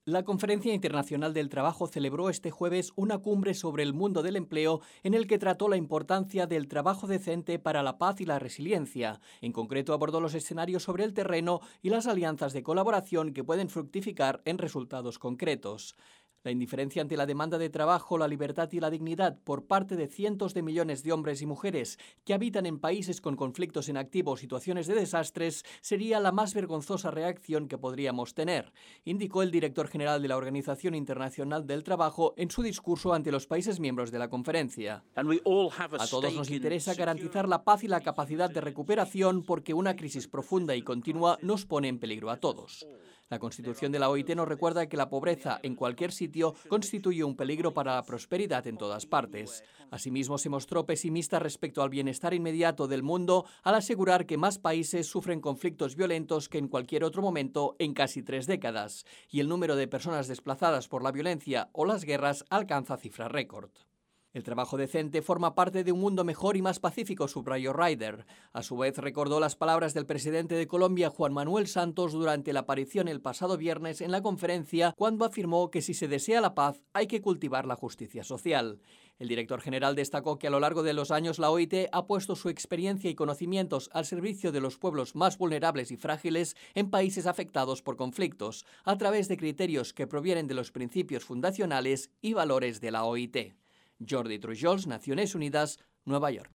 La Conferencia Internacional del Trabajo celebró este jueves una cumbre sobre el mundo del empleo en el que trató la importancia del trabajo decente para la paz y la resiliencia. En concreto abordó los escenarios sobre el terreno y las alianzas de colaboración que pueden fructificar en resultados concretos. La indiferencia ante la demanda de trabajo, la libertad y la dignidad por parte de cientos de millones de hombres y mujeres que habitan en países con conflictos en activo o situaciones de desastres sería la más vergonzosa reacción que podríamos tener, indicó el director general de la Organización Internacional del Trabajo en su discurso ante los países miembros de la conferencia. A todos nos interesa garantizar la paz y la capacidad de recuperación porque una crisis profunda y continua nos pone en peligro a todos. La Constitución de la OIT nos recuerda que la pobreza en cualquier sitio constituye un peligro para la prosperidad en todas partes. Asimismo, se mostró pesimista respecto al bienestar inmediato del mundo al asegurar que más países sufren conflictos violentos que en cualquier otro momento en casi 3 décadas, y el número de personas desplazadas por la violencia o las guerras alcanza cifras récord. El trabajo decente forma parte de un mundo mejor y más pacífico, subrayó Ryder. A su vez, recordó las palabras del presidente de Colombia, Juan Manuel Santos, durante la aparición el pasado viernes en la conferencia, cuando afirmó que si se desea la paz, hay que cultivar la justicia social. El director general destacó que a lo largo de los años la OIT ha puesto su experiencia y conocimientos al servicio de los pueblos más vulnerables y frágiles en países afectados por conflictos, a través de criterios que provienen de los principios fundacionales y valores de la OIT. Jordi Trujols, Naciones Unidas, Nueva York.